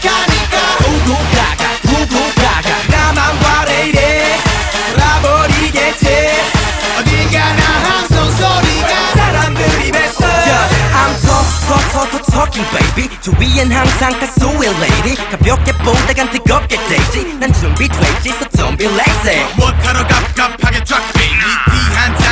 시작하니까 구구가가 나만 바래 이래 돌아버리겠지 어디가나 함성 소리가 사람들이 뱉어 I'm talking baby 주위엔 항상 가수의 lady 가볍게 보다간 뜨겁게 되지 난 준비됐지 so don't be lazy 못하러 갑갑하게 쫙 빼니 뒤한